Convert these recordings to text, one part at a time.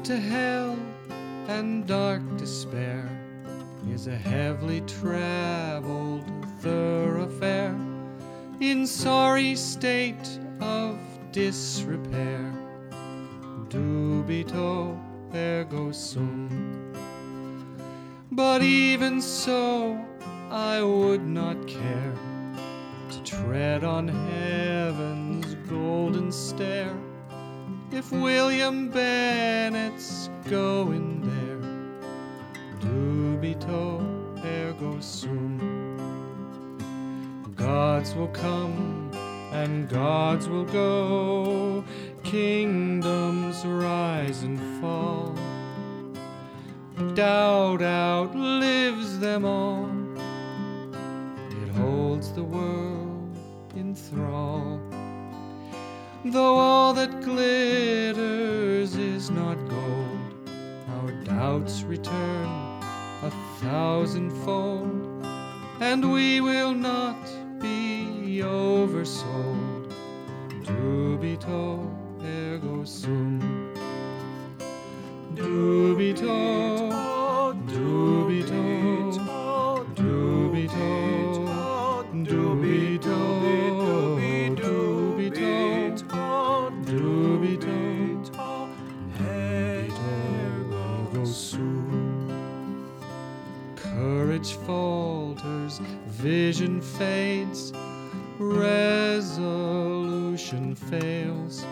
to hell and dark despair is a heavily traveled thoroughfare in sorry state of disrepair. Dubito ergo sum. But even so, I would not care to tread on heaven's golden stair if William Bennett's going there. Dubito ergo sum. Gods will come and gods will go, kingdoms rise and fall. Doubt outlives them all. It holds the world in thrall. Though all that glitters is not gold, our doubts return 1,000-fold, and we will not be oversold. Dubito ergo sum. Dubito, dubito, dubito, dubito, dubito, dubito, ergo sum. Courage falters, vision fades, resolution fails.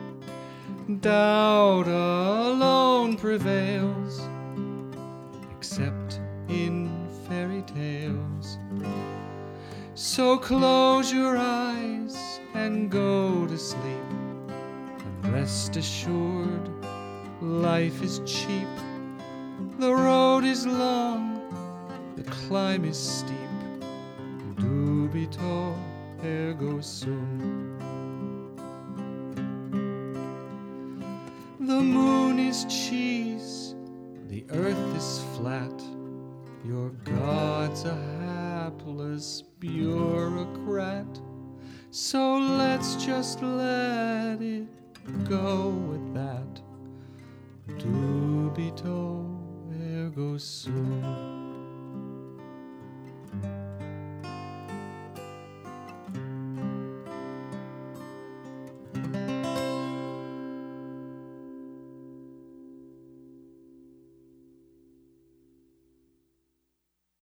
Doubt alone prevails, except in fairy tales. So close your eyes and go to sleep, and rest assured life is cheap. The road is long, the climb is steep. Dubito ergo sum. The moon is cheese, the earth is flat. Your God's a hapless bureaucrat. So let's just let it go with that. Dubito ergo sum.